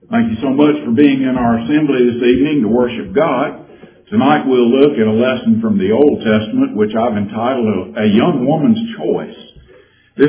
Thank you so much for being in our assembly this evening to worship God. Tonight we'll look at a lesson from the Old Testament, which I've entitled A Young Woman's Choice. This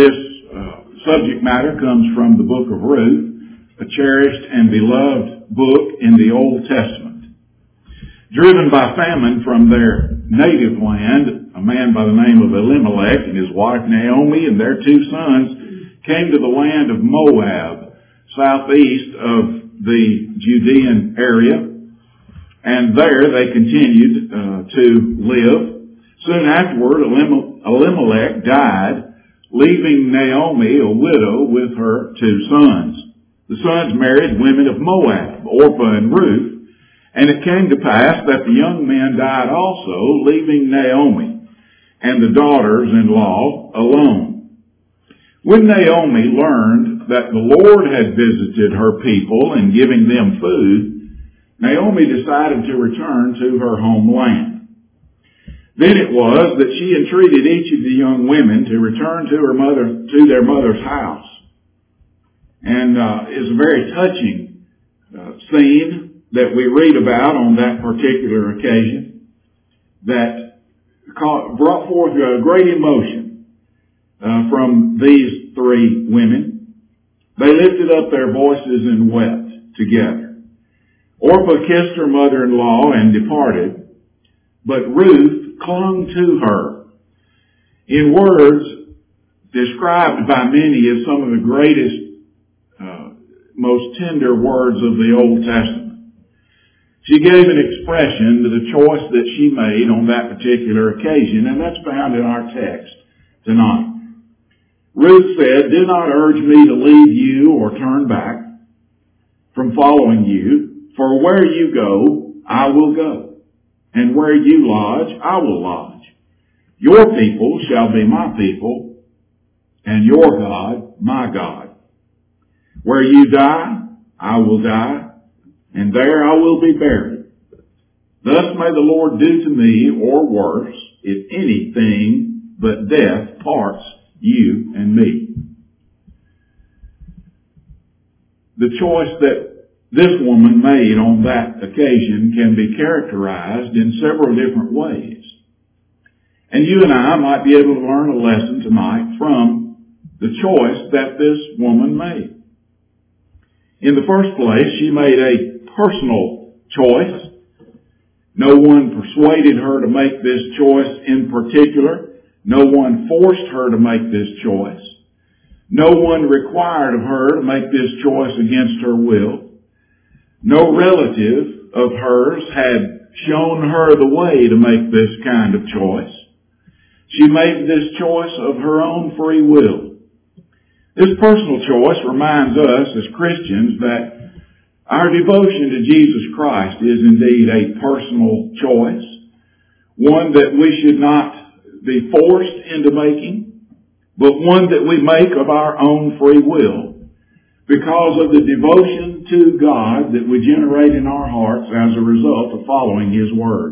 subject matter comes from the book of Ruth, a cherished and beloved book in the Old Testament. Driven by famine from their native land, a man by the name of Elimelech and his wife Naomi and their 2 sons came to the land of Moab, southeast of the Judean area, and there they continued to live. Soon afterward, Elimelech died, leaving Naomi a widow with her 2 sons. The sons married women of Moab, Orpah and Ruth, and it came to pass that the young men died also, leaving Naomi and the daughters-in-law alone. When Naomi learned that the Lord had visited her people in giving them food, Naomi decided to return to her homeland. Then it was that she entreated each of the young women to return to their mother's house. And it's a very touching scene that we read about on that particular occasion that brought forth a great emotion from these 3 women. They lifted up their voices and wept together. Orpah kissed her mother-in-law and departed, but Ruth clung to her. In words described by many as some of the greatest, most tender words of the Old Testament. She gave an expression to the choice that she made on that particular occasion, and that's found in our text tonight. Ruth said, "Do not urge me to leave you or turn back from following you, for where you go, I will go, and where you lodge, I will lodge. Your people shall be my people, and your God, my God. Where you die, I will die, and there I will be buried. Thus may the Lord do to me, or worse, if anything but death parts you and me." The choice that this woman made on that occasion can be characterized in several different ways. And you and I might be able to learn a lesson tonight from the choice that this woman made. In the first place, she made a personal choice. No one persuaded her to make this choice in particular. No one forced her to make this choice. No one required of her to make this choice against her will. No relative of hers had shown her the way to make this kind of choice. She made this choice of her own free will. This personal choice reminds us as Christians that our devotion to Jesus Christ is indeed a personal choice, one that we should not be forced into making, but one that we make of our own free will because of the devotion to God that we generate in our hearts as a result of following His Word.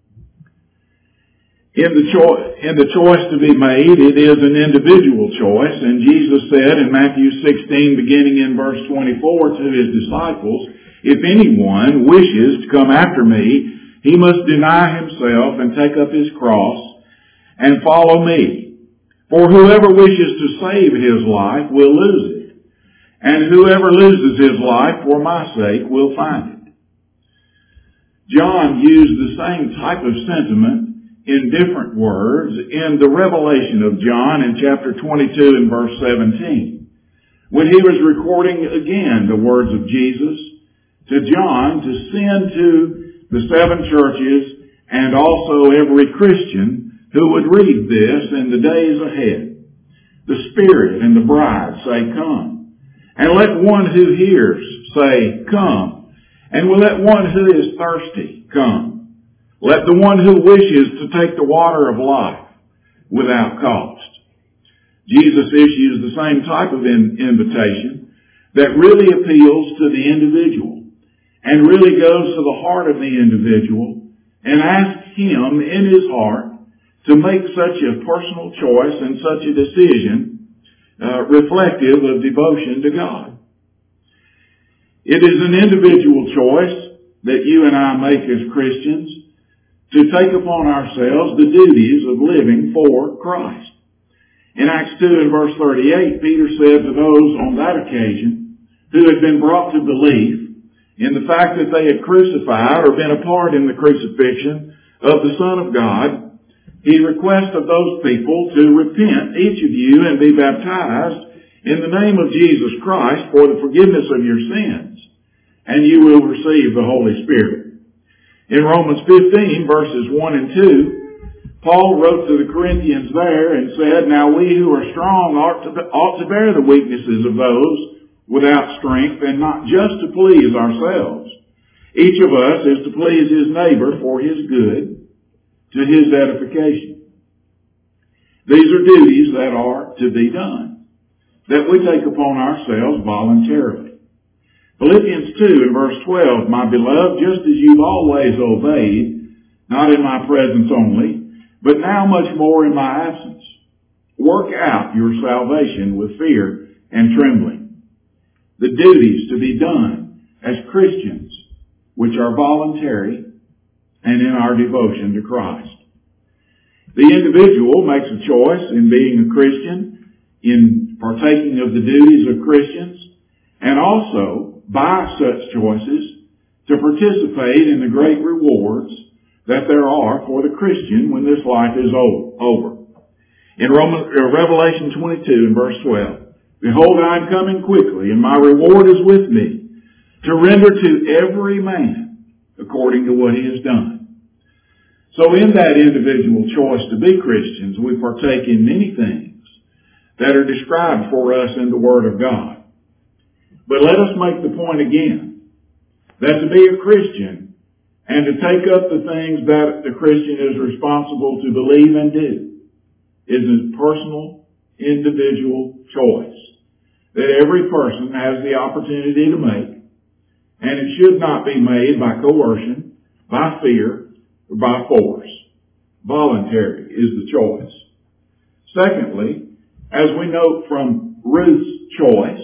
In the choice to be made, it is an individual choice, and Jesus said in Matthew 16, beginning in verse 24 to His disciples, "If anyone wishes to come after me, he must deny himself and take up his cross and follow me. For whoever wishes to save his life will lose it, and whoever loses his life for my sake will find it." John used the same type of sentiment in different words in the Revelation of John in chapter 22 and verse 17, when he was recording again the words of Jesus to John to send to the 7 churches and also every Christian who would read this in the days ahead. "The Spirit and the bride say, 'Come.' And let one who hears say, 'Come.' And will let one who is thirsty come. Let the one who wishes to take the water of life without cost." Jesus issues the same type of invitation that really appeals to the individual and really goes to the heart of the individual and asks him in his heart to make such a personal choice and such a decision reflective of devotion to God. It is an individual choice that you and I make as Christians to take upon ourselves the duties of living for Christ. In Acts 2 and verse 38, Peter said to those on that occasion who had been brought to belief in the fact that they had crucified or been a part in the crucifixion of the Son of God, he requested of those people to repent, each of you, and be baptized in the name of Jesus Christ for the forgiveness of your sins, and you will receive the Holy Spirit. In Romans 15, verses 1 and 2, Paul wrote to the Corinthians there and said, Now we who are strong ought to bear the weaknesses of those without strength, and not just to please ourselves. Each of us is to please his neighbor for his good, to his edification. These are duties that are to be done, that we take upon ourselves voluntarily. Philippians 2 and verse 12, My beloved, just as you've always obeyed, not in my presence only, but now much more in my absence, work out your salvation with fear and trembling. The duties to be done as Christians, which are voluntary and in our devotion to Christ. The individual makes a choice in being a Christian, in partaking of the duties of Christians, and also, by such choices, to participate in the great rewards that there are for the Christian when this life is over. In Revelation 22 and verse 12, Behold, I am coming quickly, and my reward is with me, to render to every man according to what he has done. So in that individual choice to be Christians, we partake in many things that are described for us in the Word of God. But let us make the point again, that to be a Christian and to take up the things that the Christian is responsible to believe and do is a personal, individual choice that every person has the opportunity to make, and it should not be made by coercion, by fear, or by force. Voluntary is the choice. Secondly, as we note from Ruth's choice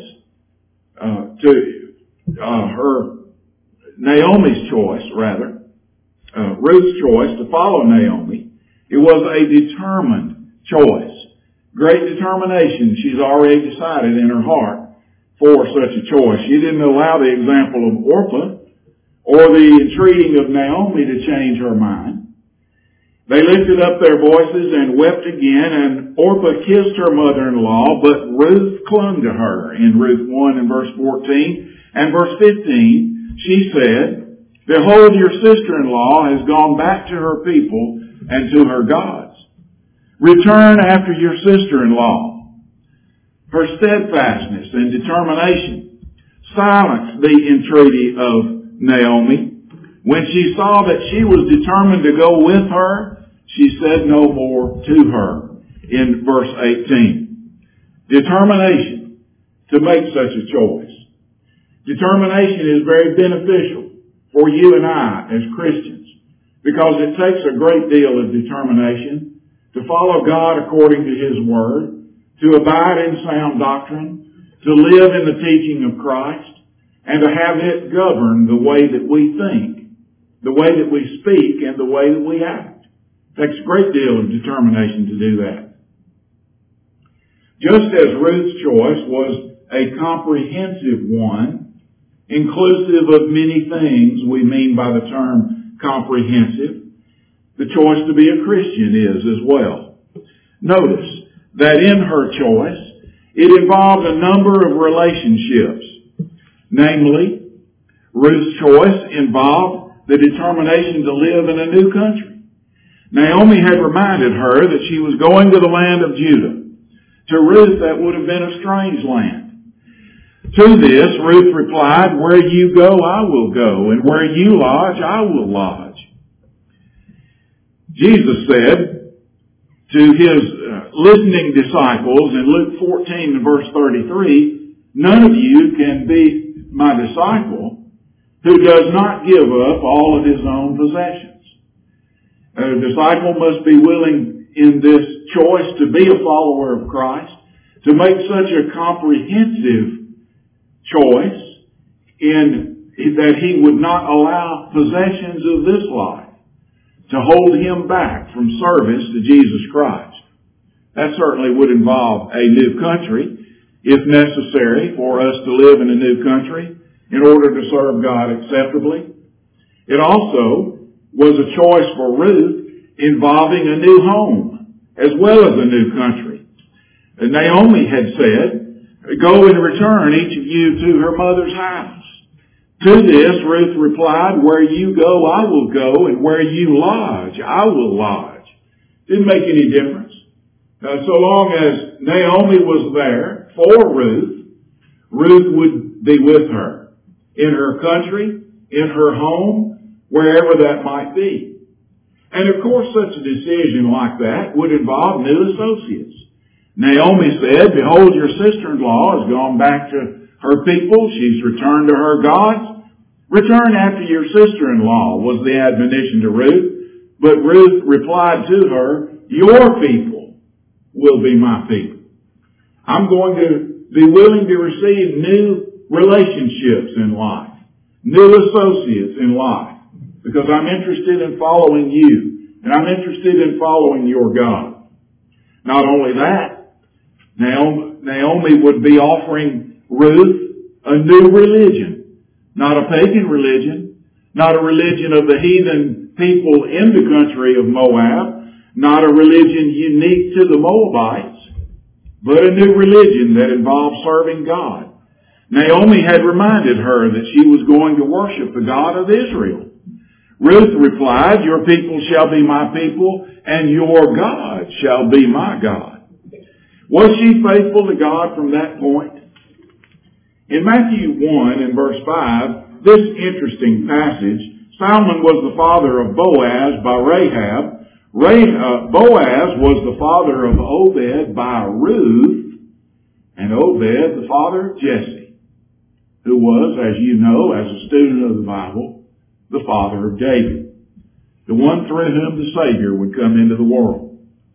Ruth's choice to follow Naomi, it was a determined choice. Great determination she's already decided in her heart for such a choice. She didn't allow the example of Orpah or the entreating of Naomi to change her mind. They lifted up their voices and wept again, and Orpah kissed her mother-in-law, but Ruth clung to her. In Ruth 1 and verse 14 and verse 15, she said, Behold, your sister-in-law has gone back to her people and to her gods. Return after your sister-in-law. Her steadfastness and determination silenced the entreaty of Naomi. When she saw that she was determined to go with her, she said no more to her in verse 18. Determination to make such a choice. Determination is very beneficial for you and I as Christians because it takes a great deal of determination to follow God according to His Word, to abide in sound doctrine, to live in the teaching of Christ, and to have it govern the way that we think, the way that we speak, and the way that we act. It takes a great deal of determination to do that. Just as Ruth's choice was a comprehensive one, inclusive of many things we mean by the term comprehensive, the choice to be a Christian is as well. Notice that in her choice, it involved a number of relationships. Namely, Ruth's choice involved the determination to live in a new country. Naomi had reminded her that she was going to the land of Judah. To Ruth, that would have been a strange land. To this, Ruth replied, Where you go, I will go, and where you lodge, I will lodge. Jesus said to His listening disciples in Luke 14 and verse 33, None of you can be my disciple who does not give up all of his own possessions. A disciple must be willing in this choice to be a follower of Christ, to make such a comprehensive choice in that he would not allow possessions of this life to hold him back from service to Jesus Christ. That certainly would involve a new country, if necessary, for us to live in a new country in order to serve God acceptably. It also was a choice for Ruth involving a new home as well as a new country. And Naomi had said, "Go and return each of you to her mother's house." To this, Ruth replied, "Where you go, I will go, and where you lodge, I will lodge." Didn't make any difference. So long as Naomi was there for Ruth, Ruth would be with her in her country, in her home, wherever that might be. And of course, such a decision like that would involve new associates. Naomi said, "Behold, your sister-in-law has gone back to her people. She's returned to her gods. Return after your sister-in-law," was the admonition to Ruth. But Ruth replied to her, "Your people will be my people." I'm going to be willing to receive new relationships in life, new associates in life, because I'm interested in following you, and I'm interested in following your God. Not only that, Naomi would be offering Ruth a new religion, not a pagan religion, not a religion of the heathen people in the country of Moab, not a religion unique to the Moabites, but a new religion that involved serving God. Naomi had reminded her that she was going to worship the God of Israel. Ruth replied, "Your people shall be my people, and your God shall be my God." Was she faithful to God from that point? In Matthew 1 and verse 5, this interesting passage, Salmon was the father of Boaz by Rahab. Boaz was the father of Obed by Ruth, and Obed the father of Jesse, who was, as you know, as a student of the Bible, the father of David, the one through whom the Savior would come into the world.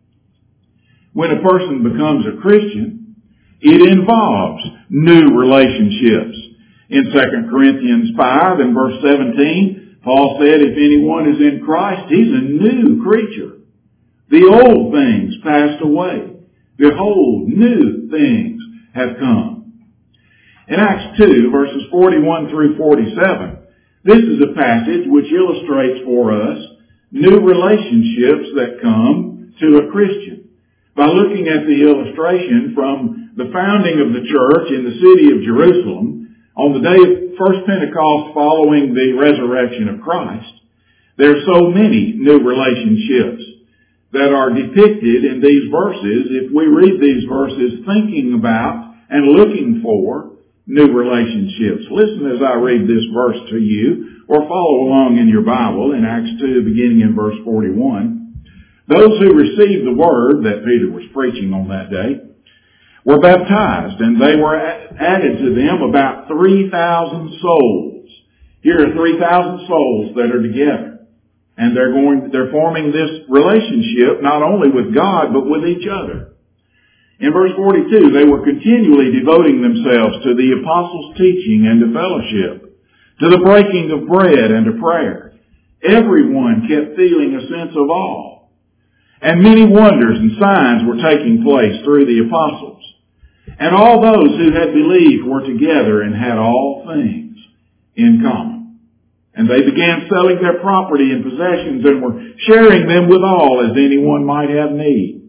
When a person becomes a Christian, it involves new relationships. In 2 Corinthians 5 and verse 17, Paul said, "If anyone is in Christ, he's a new creature. The old things passed away. Behold, new things have come." In Acts 2, verses 41 through 47, this is a passage which illustrates for us new relationships that come to a Christian. By looking at the illustration from the founding of the church in the city of Jerusalem on the day of First Pentecost following the resurrection of Christ, there are so many new relationships that are depicted in these verses if we read these verses thinking about and looking for new relationships. Listen as I read this verse to you, or follow along in your Bible in Acts 2 beginning in verse 41. Those who received the word that Peter was preaching on that day were baptized, and they were added to them about 3,000 souls. Here are 3,000 souls that are together, and they're forming this relationship not only with God but with each other. In verse 42, they were continually devoting themselves to the apostles' teaching and to fellowship, to the breaking of bread and to prayer. Everyone kept feeling a sense of awe. And many wonders and signs were taking place through the apostles. And all those who had believed were together and had all things in common. And they began selling their property and possessions and were sharing them with all as anyone might have need.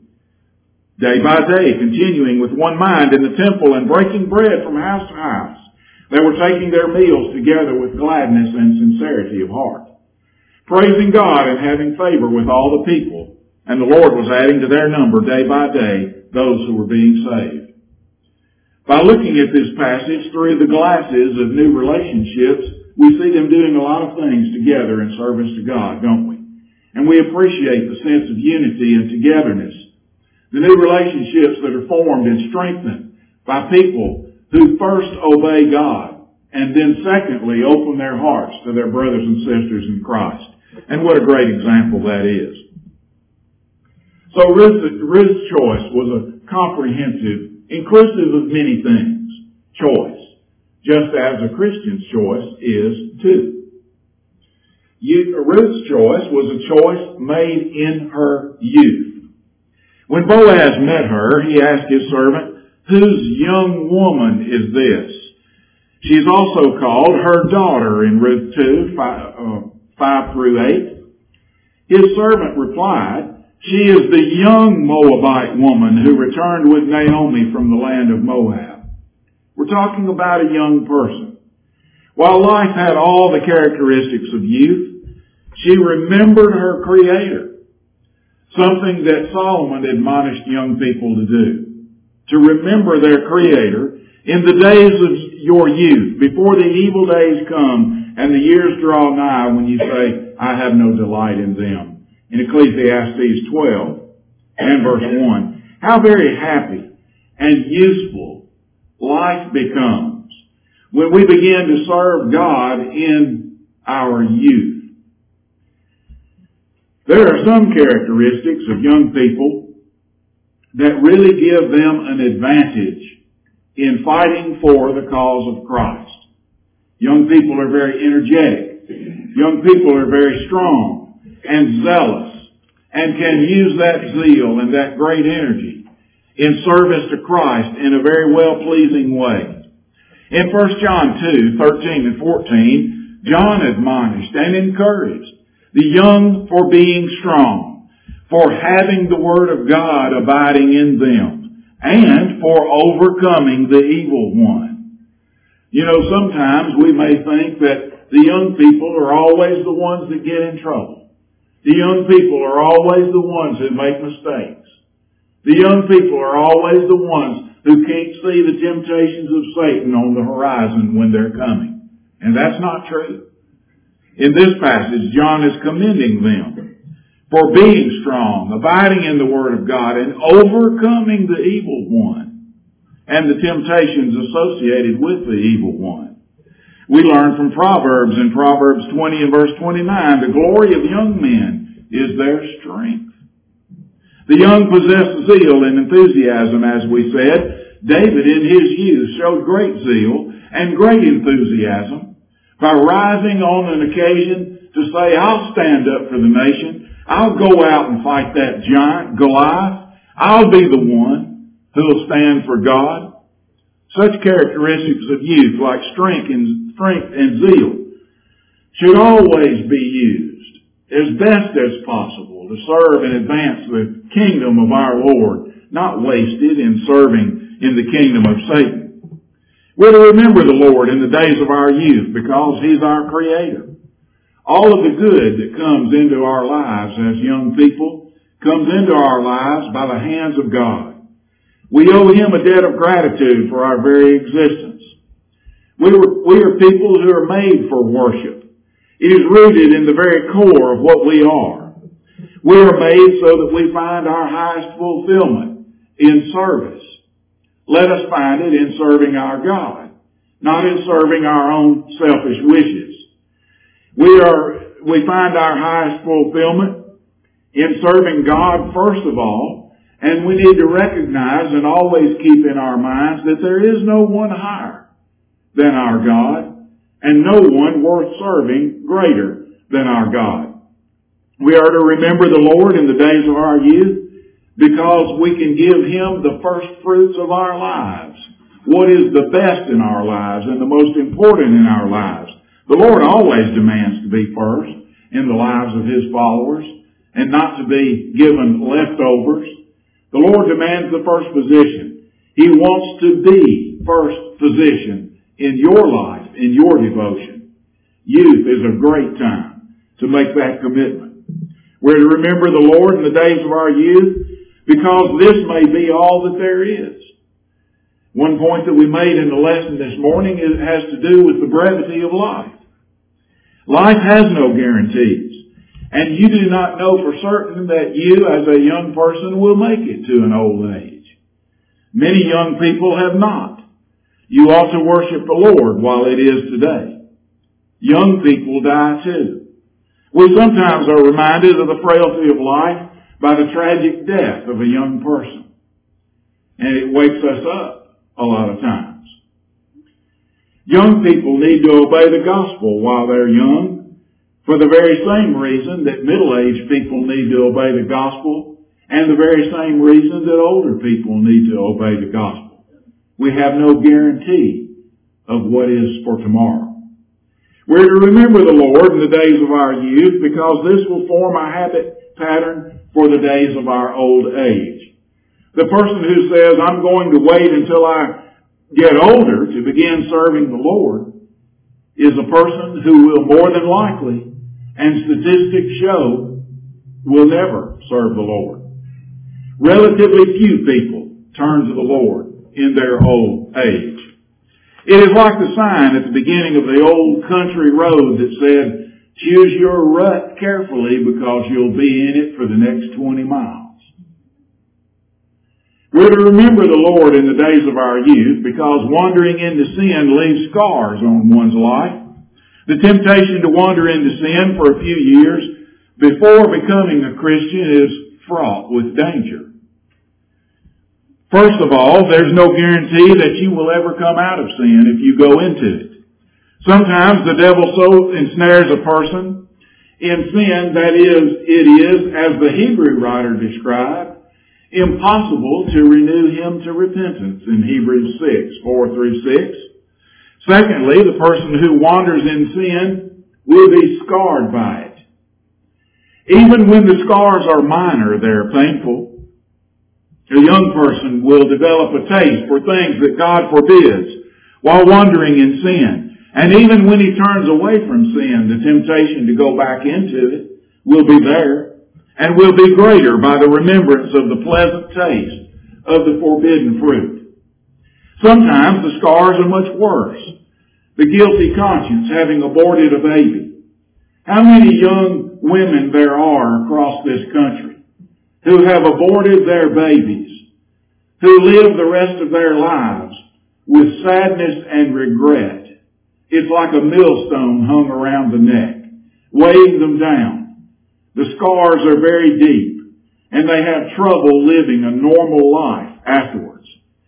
Day by day, continuing with one mind in the temple and breaking bread from house to house, they were taking their meals together with gladness and sincerity of heart, praising God and having favor with all the people. And the Lord was adding to their number day by day those who were being saved. By looking at this passage through the glasses of new relationships, we see them doing a lot of things together in service to God, don't we? And we appreciate the sense of unity and togetherness. The new relationships that are formed and strengthened by people who first obey God and then secondly open their hearts to their brothers and sisters in Christ. And what a great example that is. So Ruth's choice was a comprehensive, inclusive of many things, choice. just as a Christian's choice is too. Ruth's choice was a choice made in her youth. When Boaz met her, he asked his servant, "Whose young woman is this?" She is also called her daughter in Ruth 2, 5 through 8. His servant replied, "She is the young Moabite woman who returned with Naomi from the land of Moab." We're talking about a young person. While life had all the characteristics of youth, she remembered her Creator, something that Solomon admonished young people to do. To remember their Creator in the days of your youth, before the evil days come and the years draw nigh when you say, "I have no delight in them." In Ecclesiastes 12 and verse 1. How very happy and useful life becomes when we begin to serve God in our youth. There are some characteristics of young people that really give them an advantage in fighting for the cause of Christ. Young people are very energetic. Young people are very strong and zealous and can use that zeal and that great energy in service to Christ in a very well-pleasing way. In 1 John 2, 13 and 14, John admonished and encouraged the young for being strong, for having the Word of God abiding in them, and for overcoming the evil one. You know, sometimes we may think that the young people are always the ones that get in trouble. The young people are always the ones who make mistakes. The young people are always the ones who can't see the temptations of Satan on the horizon when they're coming. And that's not true. In this passage, John is commending them for being strong, abiding in the Word of God, and overcoming the evil one and the temptations associated with the evil one. We learn from Proverbs in Proverbs 20 and verse 29, the glory of young men is their strength. The young possess zeal and enthusiasm, as we said. David in his youth showed great zeal and great enthusiasm by rising on an occasion to say, "I'll stand up for the nation. I'll go out and fight that giant, Goliath. I'll be the one who'll stand for God." Such characteristics of youth, like strength and zeal, should always be used as best as possible to serve and advance the kingdom of our Lord, not wasted in serving in the kingdom of Satan. We're to remember the Lord in the days of our youth because He's our Creator. All of the good that comes into our lives as young people comes into our lives by the hands of God. We owe Him a debt of gratitude for our very existence. We are people who are made for worship. It is rooted in the very core of what we are. We are made so that we find our highest fulfillment in service. Let us find it in serving our God, not in serving our own selfish wishes. We find our highest fulfillment in serving God first of all, and we need to recognize and always keep in our minds that there is no one higher than our God, and no one worth serving greater than our God. We are to remember the Lord in the days of our youth because we can give Him the first fruits of our lives. What is the best in our lives and the most important in our lives? The Lord always demands to be first in the lives of His followers and not to be given leftovers. The Lord demands the first position. He wants to be first position in your life, in your devotion. Youth is a great time to make that commitment. We're to remember the Lord in the days of our youth because this may be all that there is. One point that we made in the lesson this morning has to do with the brevity of life. Life has no guarantees, and you do not know for certain that you as a young person will make it to an old age. Many young people have not. You ought to worship the Lord while it is today. Young people die too. We sometimes are reminded of the frailty of life by the tragic death of a young person. And it wakes us up a lot of times. Young people need to obey the gospel while they're young, for the very same reason that middle-aged people need to obey the gospel, and the very same reason that older people need to obey the gospel. We have no guarantee of what is for tomorrow. We're to remember the Lord in the days of our youth, because this will form a habit pattern for the days of our old age. The person who says, I'm going to wait until I get older to begin serving the Lord, is a person who will more than likely, and statistics show, will never serve the Lord. Relatively few people turn to the Lord in their old age. It is like the sign at the beginning of the old country road that said, choose your rut carefully because you'll be in it for the next 20 miles. We're to remember the Lord in the days of our youth, because wandering into sin leaves scars on one's life. The temptation to wander into sin for a few years before becoming a Christian is fraught with danger. First of all, there's no guarantee that you will ever come out of sin if you go into it. Sometimes the devil so ensnares a person in sin that it is, as the Hebrew writer described, impossible to renew him to repentance in Hebrews 6:4-6. Secondly, the person who wanders in sin will be scarred by it. Even when the scars are minor, they're painful. A young person will develop a taste for things that God forbids while wandering in sin. And even when he turns away from sin, the temptation to go back into it will be there, and will be greater by the remembrance of the pleasant taste of the forbidden fruit. Sometimes the scars are much worse. The guilty conscience having aborted a baby. How many young women there are across this country who have aborted their babies, who live the rest of their lives with sadness and regret. It's like a millstone hung around the neck, weighing them down. The scars are very deep, and they have trouble living a normal life afterwards.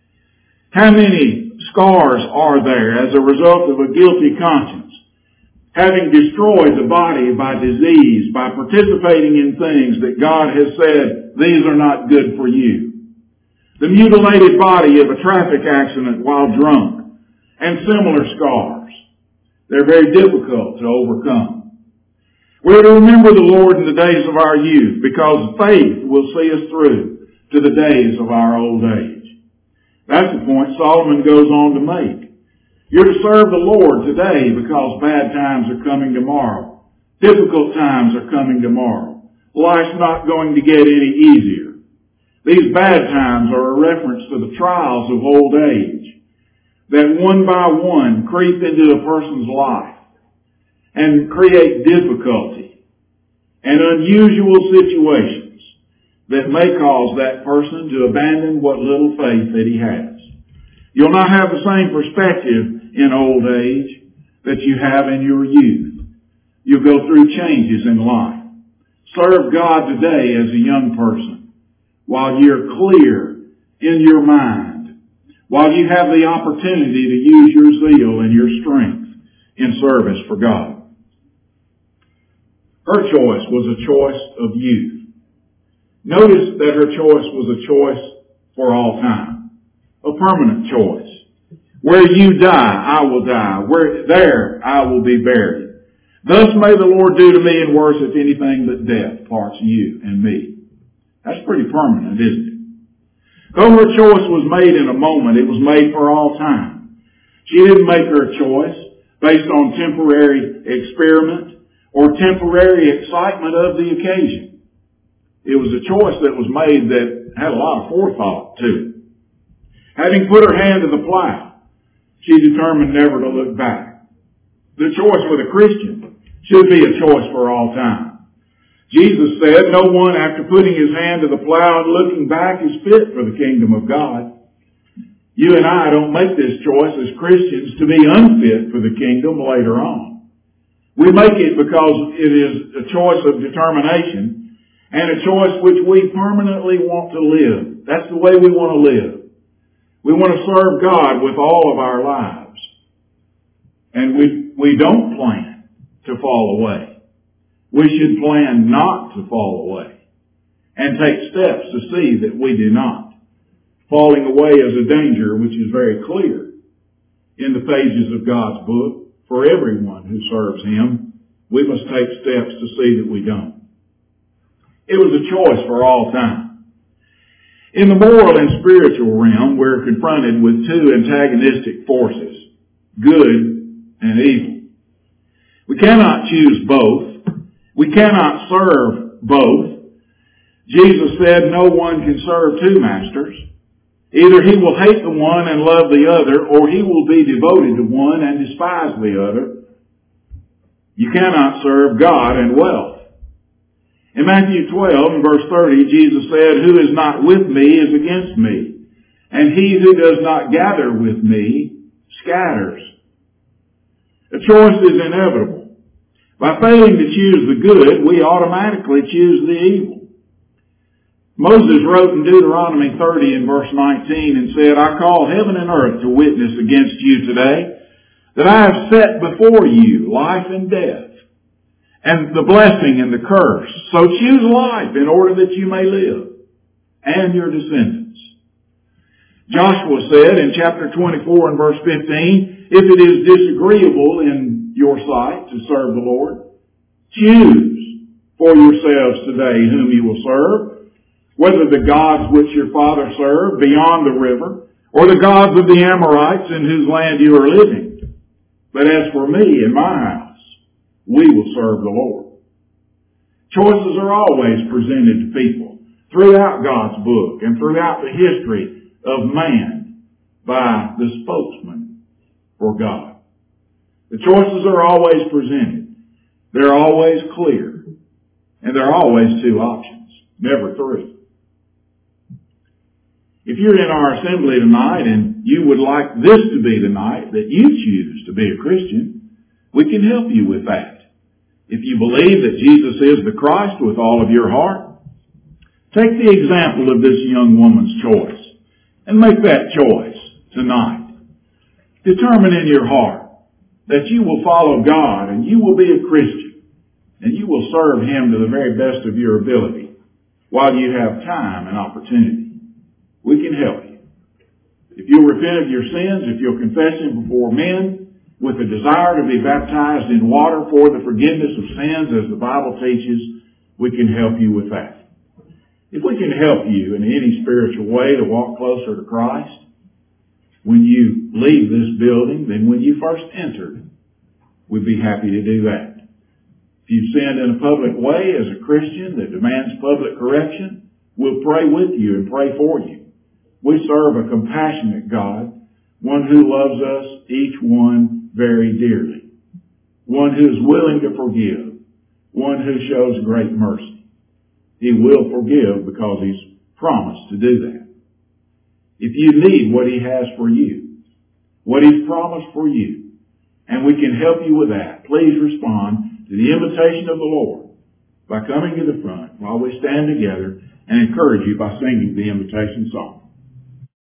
How many scars are there as a result of a guilty conscience, having destroyed the body by disease, by participating in things that God has said, these are not good for you? The mutilated body of a traffic accident while drunk, and similar scars. They're very difficult to overcome. We're to remember the Lord in the days of our youth, because faith will see us through to the days of our old age. That's the point Solomon goes on to make. You're to serve the Lord today because bad times are coming tomorrow. Difficult times are coming tomorrow. Life's not going to get any easier. These bad times are a reference to the trials of old age that one by one creep into a person's life and create difficulty and unusual situations that may cause that person to abandon what little faith that he has. You'll not have the same perspective in old age that you have in your youth. You'll go through changes in life. Serve God today as a young person while you're clear in your mind, while you have the opportunity to use your zeal and your strength in service for God. Her choice was a choice of youth. Notice that her choice was a choice for all time. A permanent choice. Where you die, I will die. Where there, I will be buried. Thus may the Lord do to me and worse, if anything but death parts you and me. That's pretty permanent, isn't it? Though her choice was made in a moment, it was made for all time. She didn't make her choice based on temporary experiment or temporary excitement of the occasion. It was a choice that was made that had a lot of forethought to it. Having put her hand to the plow, she determined never to look back. The choice for the Christian should be a choice for all time. Jesus said, no one after putting his hand to the plow and looking back is fit for the kingdom of God. You and I don't make this choice as Christians to be unfit for the kingdom later on. We make it because it is a choice of determination and a choice which we permanently want to live. That's the way we want to live. We want to serve God with all of our lives. And we don't plan to fall away. We should plan not to fall away and take steps to see that we do not. Falling away is a danger which is very clear in the pages of God's book for everyone who serves Him. We must take steps to see that we don't. It was a choice for all time. In the moral and spiritual realm, we're confronted with two antagonistic forces, good and evil. We cannot choose both. We cannot serve both. Jesus said no one can serve two masters. Either he will hate the one and love the other, or he will be devoted to one and despise the other. You cannot serve God and wealth. In Matthew 12 and verse 30, Jesus said, "Who is not with me is against me, and he who does not gather with me scatters." A choice is inevitable. By failing to choose the good, we automatically choose the evil. Moses wrote in Deuteronomy 30 and verse 19 and said, "I call heaven and earth to witness against you today, that I have set before you life and death, and the blessing and the curse. So choose life in order that you may live, and your descendants." Joshua said in chapter 24 and verse 15, "If it is disagreeable in your sight to serve the Lord, choose for yourselves today whom you will serve, whether the gods which your father served beyond the river, or the gods of the Amorites in whose land you are living. But as for me and my house, we will serve the Lord." Choices are always presented to people throughout God's book and throughout the history of man by the spokesman for God. The choices are always presented. They're always clear. And there are always two options, never three. If you're in our assembly tonight and you would like this to be the night that you choose to be a Christian, we can help you with that. If you believe that Jesus is the Christ with all of your heart, take the example of this young woman's choice and make that choice tonight. Determine in your heart that you will follow God and you will be a Christian and you will serve Him to the very best of your ability while you have time and opportunity. We can help you. If you'll repent of your sins, if you'll confess Him before men with a desire to be baptized in water for the forgiveness of sins as the Bible teaches, we can help you with that. If we can help you in any spiritual way to walk closer to Christ, when you leave this building than when you first entered, we'd be happy to do that. If you've sinned in a public way as a Christian that demands public correction, we'll pray with you and pray for you. We serve a compassionate God, one who loves us, each one, very dearly. One who is willing to forgive. One who shows great mercy. He will forgive because He's promised to do that. If you need what He has for you, what He's promised for you, and we can help you with that, please respond to the invitation of the Lord by coming to the front while we stand together and encourage you by singing the invitation song.